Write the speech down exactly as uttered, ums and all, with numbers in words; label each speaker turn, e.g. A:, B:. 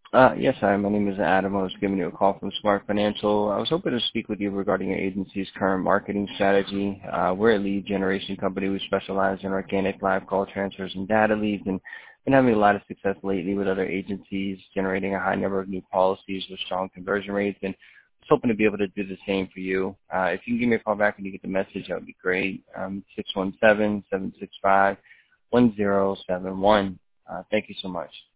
A: Uh, yes, hi. My name is Adam. I was giving you a call from Smart Financial. I was hoping to speak with you regarding your agency's current marketing strategy. Uh, we're a lead generation company. We specialize in organic live call transfers and data leads, and been having a lot of success lately with other agencies, generating a high number of new policies with strong conversion rates, and I was hoping to be able to do the same for you. Uh, if you can give me a call back when you get the message, that would be great. Um, six one seven, seven six five, one zero seven one. Uh, thank you so much.